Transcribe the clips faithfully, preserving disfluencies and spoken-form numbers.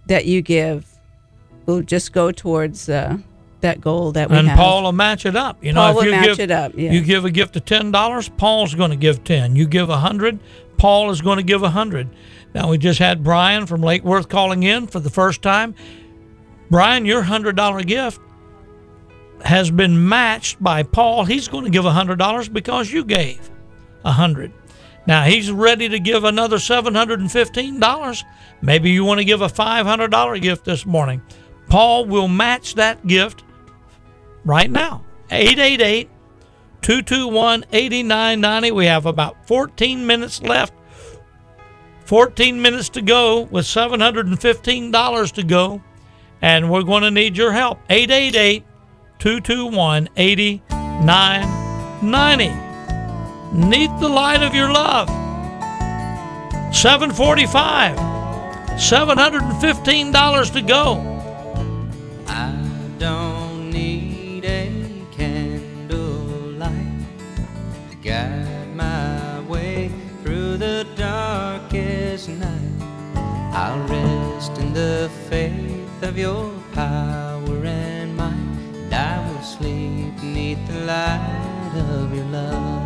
that you give will just go towards uh, that goal that we and have. And Paul will match it up. You know, Paul if will you match give, it up. Yeah. You give a gift of ten dollars, Paul's going to give ten. You give a hundred, Paul is going to give a hundred. Now, we just had Brian from Lake Worth calling in for the first time. Brian, your hundred dollar gift has been matched by Paul. He's going to give a hundred dollars because you gave a hundred. Now, he's ready to give another seven hundred fifteen dollars. Maybe you want to give a five hundred dollar gift this morning. Paul will match that gift right now. eight eight eight, two two one, eight nine nine zero. We have about fourteen minutes left. fourteen minutes to go with seven hundred fifteen dollars to go. And we're going to need your help. eight eight eight, two two one, eight nine nine zero. Neath the light of your love. seven forty-five. seven hundred fifteen dollars to go. I don't need a candlelight to guide my way through the darkest night. I'll rest in the faith of your power and might, and I will sleep beneath the light of your love.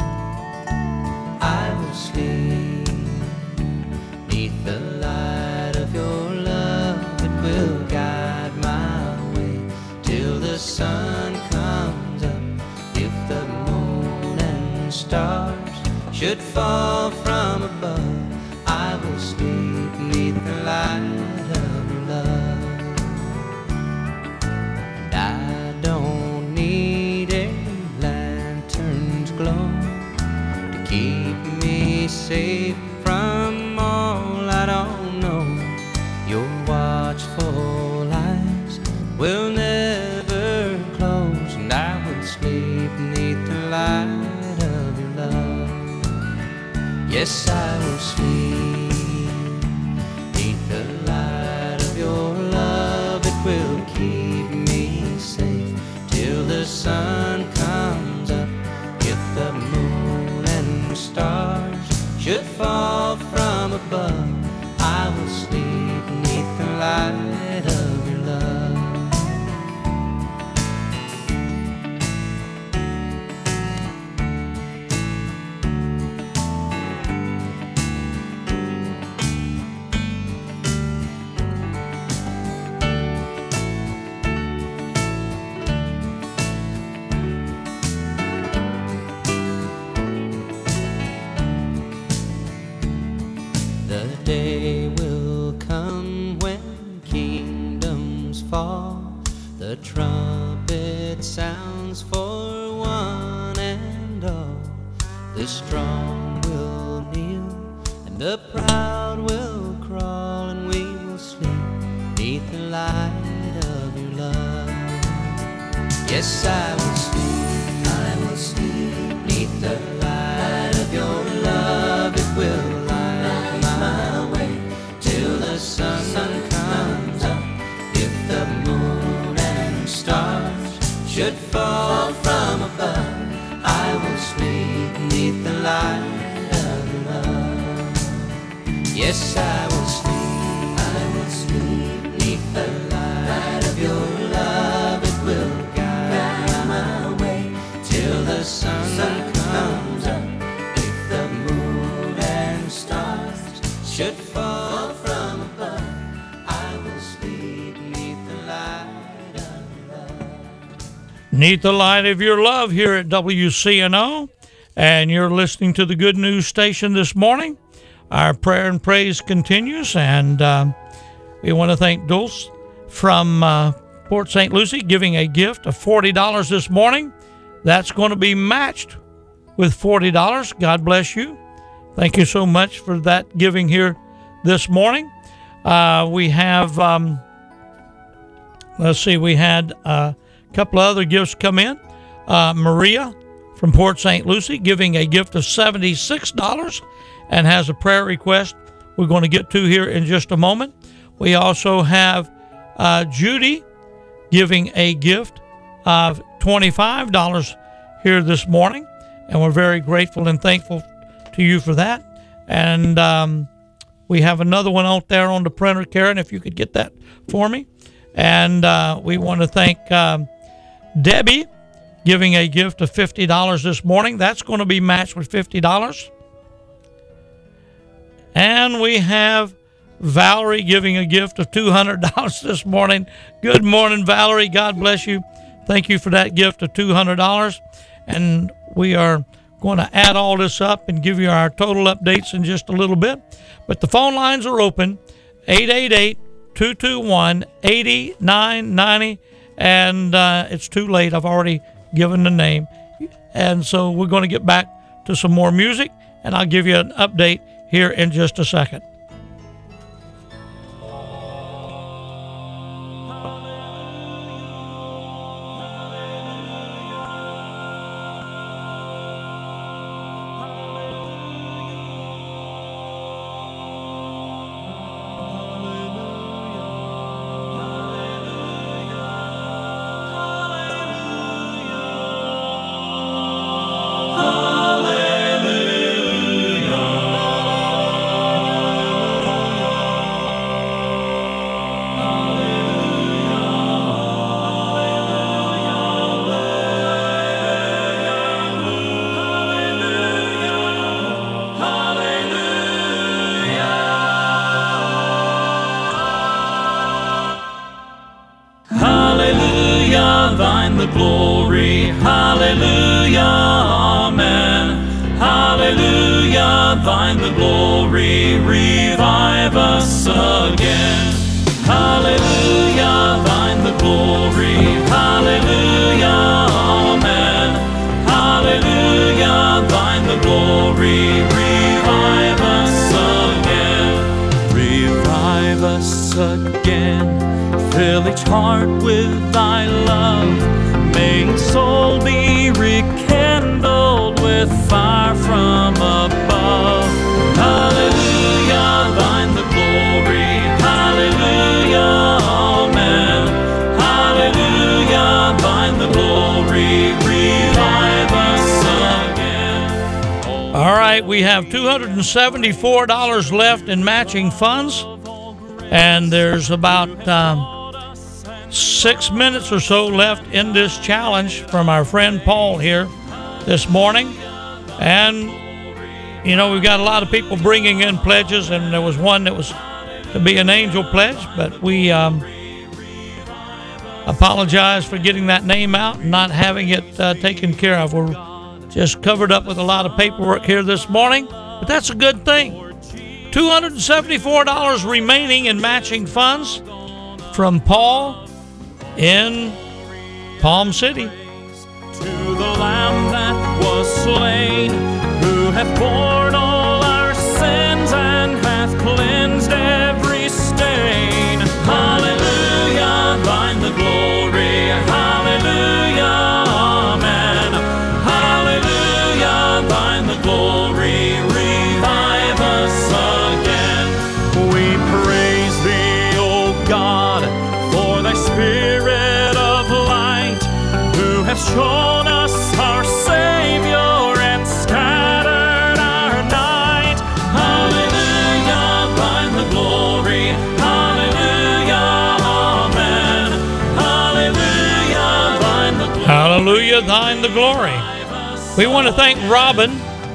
I will sleep beneath the light of your love. It will guide my way till the sun comes up. If the moon and stars should fall from above, I will sleep beneath the light of your love. And I don't need a lantern's glow to keep me safe from all I don't know. Your watchful eyes will never close, and I will sleep beneath the light of your love. Yes, I will sleep beneath the light of your love. It will keep me safe till the sun comes up. If the moon and stars should fall from above, I will sleep beneath the light of your love. The day will come when kingdoms fall, the trumpet sounds for one and all. The strong will kneel and the proud will crawl, and we will sleep beneath the light of your love. Yes, I will sleep, I will sleep beneath the light of your love. It will light my way till the sun comes up. If the moon and stars should fall from above, I will sleep beneath the light of your love. Yes, I will sleep, I will sleep beneath the light of your love. It will guide my way till the sun comes up. If the moon and stars should fall from above, I will sleep beneath the light of your love. Neath the light of your love here at W C N O. And you're listening to the Good News Station this morning. Our prayer and praise continues, and uh, we want to thank Dulce from uh, Port Saint Lucie giving a gift of forty dollars this morning. That's going to be matched with forty dollars. God bless you. Thank you so much for that giving here this morning. Uh, we have, um, let's see, we had a couple of other gifts come in. Uh, Maria from Port Saint Lucie giving a gift of seventy-six dollars and has a prayer request we're going to get to here in just a moment. We also have uh, Judy giving a gift of twenty-five dollars here this morning, and we're very grateful and thankful to you for that. And um, We have another one out there on the printer, Karen, if you could get that for me. And uh, we want to thank um, Debbie, giving a gift of fifty dollars this morning. That's going to be matched with fifty dollars. And we have Valerie giving a gift of two hundred dollars this morning. Good morning, Valerie. God bless you. Thank you for that gift of two hundred dollars. And we are going to add all this up and give you our total updates in just a little bit. But the phone lines are open, eight eight eight, two two one, eight nine nine zero. And uh, it's too late. I've already given the name. And so we're going to get back to some more music, and I'll give you an update here in just a second. We have two hundred seventy-four dollars left in matching funds, and there's about um, six minutes or so left in this challenge from our friend Paul here this morning. And, you know, we've got a lot of people bringing in pledges, and there was one that was to be an angel pledge, but we um, apologize for getting that name out and not having it uh, taken care of. We're just covered up with a lot of paperwork here this morning, but that's a good thing. two hundred seventy-four dollars remaining in matching funds from Paul in Palm City. To the Lamb that was slain, who hath borne all our sins and hath cleansed every stain. Hallelujah, thine the glory. Hallelujah. Thine the glory, revive us again. We praise thee, O God, for thy spirit of light, who hath shown us our Savior and scattered our night. Hallelujah, thine the glory. Hallelujah, amen. Hallelujah, thine the glory. Hallelujah, thine the glory. We want to thank Robin,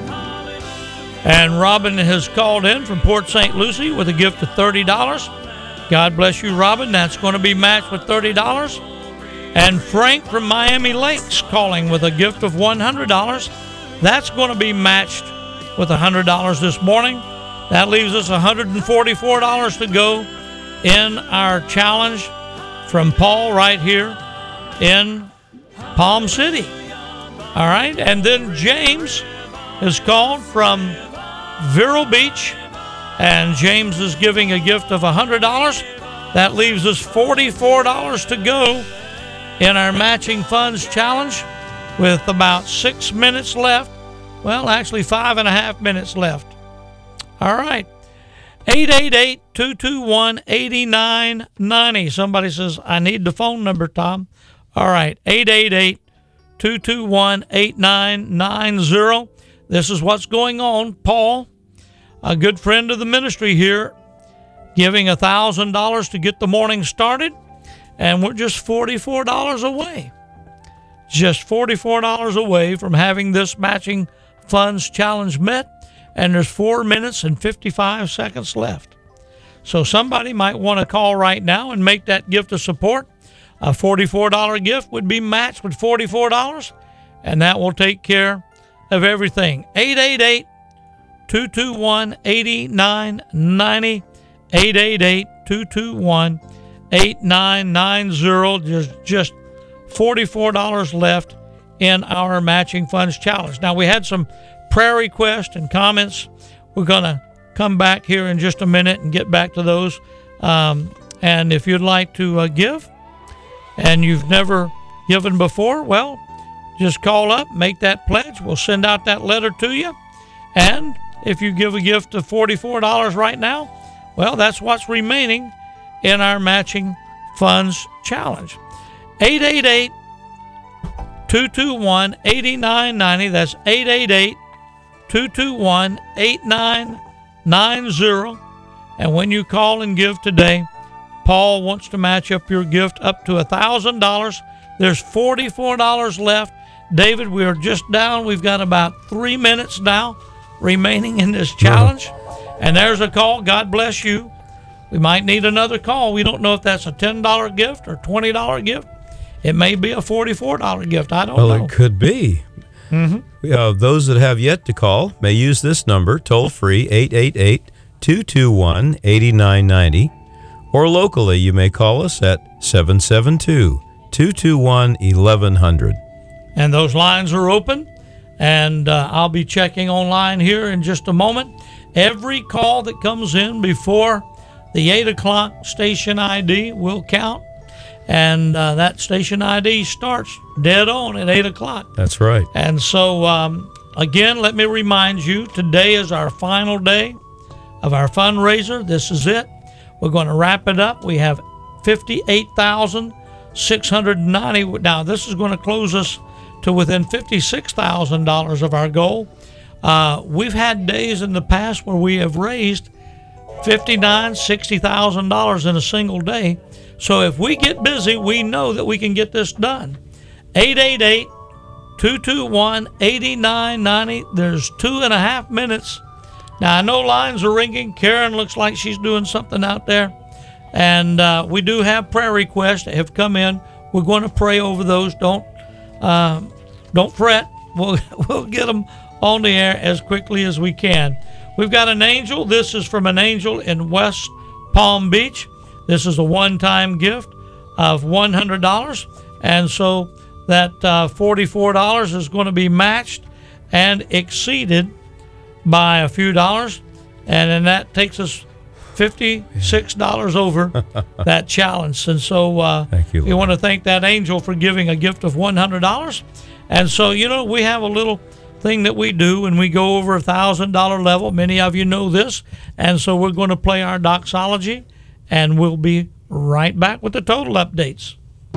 and Robin has called in from Port Saint Lucie with a gift of thirty dollars. God bless you, Robin. That's going to be matched with thirty dollars. And Frank from Miami Lakes calling with a gift of one hundred dollars. That's going to be matched with one hundred dollars this morning. That leaves us one hundred forty-four dollars to go in our challenge from Paul right here in Palm City. All right, and then James is called from Vero Beach, and James is giving a gift of one hundred dollars. That leaves us forty-four dollars to go in our matching funds challenge with about six minutes left. Well, actually five and a half minutes left. All right, eight eight eight, two two one, eight nine nine zero. Somebody says, I need the phone number, Tom. All right, eight eight eight, two two one, eight nine nine zero. This is what's going on. Paul, a good friend of the ministry here, giving one thousand dollars to get the morning started, and we're just forty-four dollars away. Just forty-four dollars away from having this matching funds challenge met, and there's four minutes and fifty-five seconds left. So somebody might want to call right now and make that gift of support. A forty-four dollars gift would be matched with forty-four dollars, and that will take care of everything. eight eight eight, two two one, eight nine nine zero, eight eight eight, two two one, eight nine nine zero. There's just forty-four dollars left in our matching funds challenge. Now, we had some prayer requests and comments. We're going to come back here in just a minute and get back to those. Um, and if you'd like to uh, give and you've never given before, well, just call up, make that pledge. We'll send out that letter to you. And if you give a gift of forty-four dollars right now, well, that's what's remaining in our matching funds challenge. eight eight eight, two two one, eight nine nine zero. That's eight eight eight, two two one, eight nine nine zero. And when you call and give today, Paul wants to match up your gift up to one thousand dollars. There's forty-four dollars left. David, we are just down. We've got about three minutes now remaining in this challenge. And there's a call. God bless you. We might need another call. We don't know if that's a ten dollars gift or twenty dollars gift. It may be a forty-four dollars gift. I don't well, know. Well, it could be. Mm-hmm. Uh, those that have yet to call may use this number, toll free, eight eight eight, two two one, eight nine nine zero. Or locally, you may call us at seven seven two, two two one, eleven hundred. And those lines are open. And uh, I'll be checking online here in just a moment. Every call that comes in before the eight o'clock station I D will count. And uh, that station I D starts dead on at eight o'clock. That's right. And so, um, again, let me remind you, today is our final day of our fundraiser. This is it. We're going to wrap it up. We have fifty-eight thousand six hundred ninety dollars. Now, this is going to close us to within fifty-six thousand dollars of our goal. Uh, we've had days in the past where we have raised fifty-nine thousand dollars, sixty thousand dollars in a single day. So if we get busy, we know that we can get this done. eight eight eight, two two one, eight nine nine zero. There's two and a half minutes. Now, I know lines are ringing. Karen looks like she's doing something out there. And uh, we do have prayer requests that have come in. We're going to pray over those. Don't uh, don't fret. We'll, we'll get them on the air as quickly as we can. We've got an angel. This is from an angel in West Palm Beach. This is a one-time gift of one hundred dollars. And so that uh, forty-four dollars is going to be matched and exceeded by a few dollars. And then that takes us fifty-six dollars over that challenge. And so uh, thank you, we want to thank that angel for giving a gift of one hundred dollars. And so, you know, we have a little thing that we do when we go over a one thousand dollars level. Many of you know this. And so we're going to play our doxology, and we'll be right back with the total updates.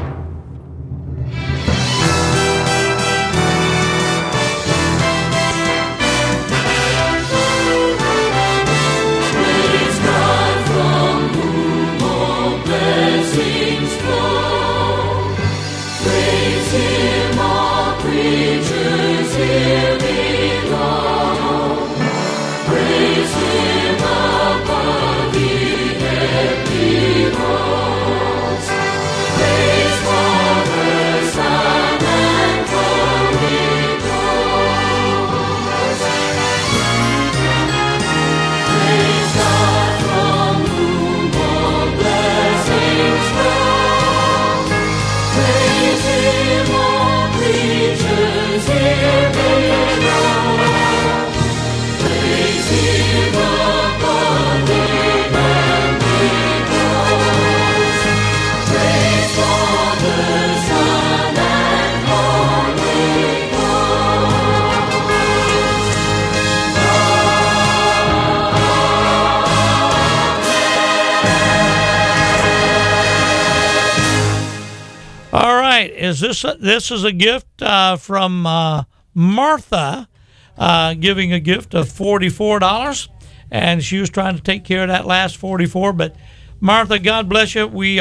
Is this a, this is a gift uh, from uh, Martha, uh, giving a gift of forty-four dollars, and she was trying to take care of that last forty-four. But Martha, God bless you. We